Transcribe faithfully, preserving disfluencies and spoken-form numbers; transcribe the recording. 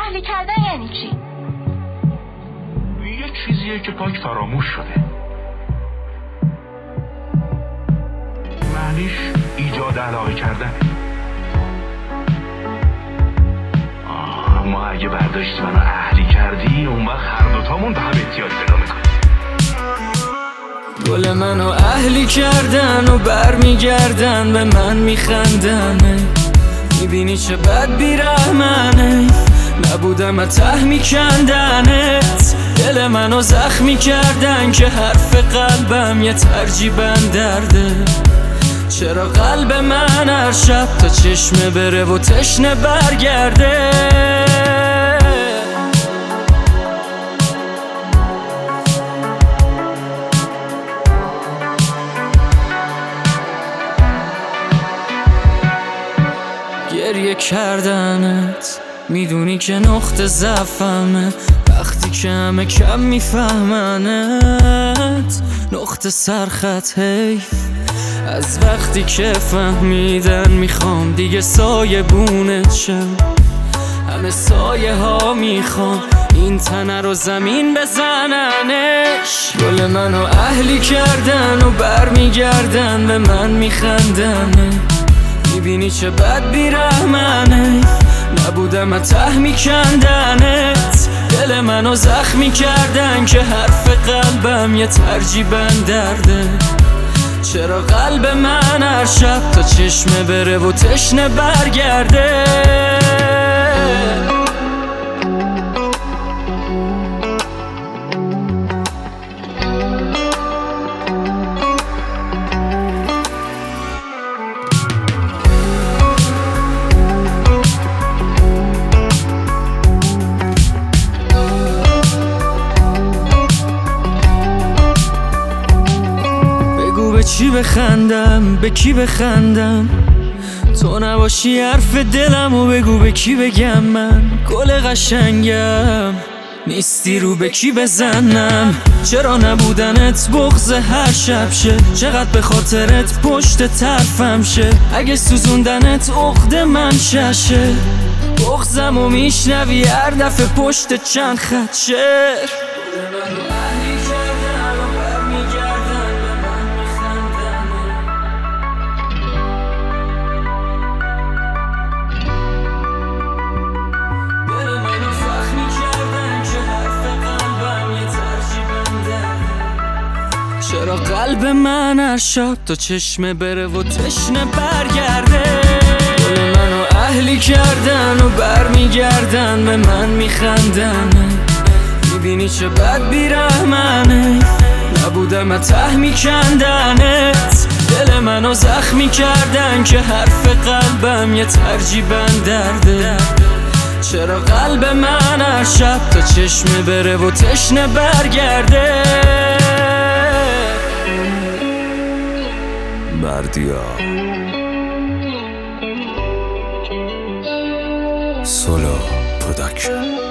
اهلی کردن یعنی چی؟ یه چیزیه که پاک فراموش شده. معنیش ایجاد علاقه کردن. آه، اما اگه برداشتی منو اهلی کردی، اون وقت هر دوتامون به هم احتیاج پیدا میکنیم. گل منو اهلی کردن و برمیگردن به من میخندن. میبینی چه بد بیرحمنه، نبودم ته میکندنت. دل منو زخمی کردن که حرف قلبم یه ترجیبن درده. چرا قلب من هر شب تا چشمه بره و تشنه برگرده. گریه کردنت میدونی که نقطه ضعفمه، وقتی که همه کم میفهمنت. نقطه سرخط حیف از وقتی که فهمیدن میخوام دیگه سایه بونت شم. همه سایه ها میخوام این تنه رو زمین بزننش. گل منو اهلی کردن و برمیگردن به من میخندن. میبینی چه بد بیرحمنه، نبودم ته میکندنت. دل منو زخمی کردن که حرف قلبم یه ترجیبن درده. چرا قلب من هر شب تا چشمه بره و تشنه برگرده. به چی بخندم، به کی بخندم؟ تو نباشی حرف دلم و بگو به کی بگم. من گل قشنگم نیستی رو به کی بزنم. چرا نبودنت بغض هر شب شه، چقدر به خاطرت پشت طرفم شه. اگه سوزوندنت عقد من ششه، بغضم و میشنوی هر دفعه پشت چند خط شعر. چرا قلب من هر شب تا چشمه بره و تشنه برگرده. گل منو اهلی کردن و برمیگردن به من میخندن. میبینی چه بد بیرحمنه، نبودم ته میکندنت. دل منو زخمی کردن که حرف قلبم یه ترجیبن درده. چرا قلب من هر شب تا چشمه بره و تشنه برگرده. بردیا سولو پروداکشن.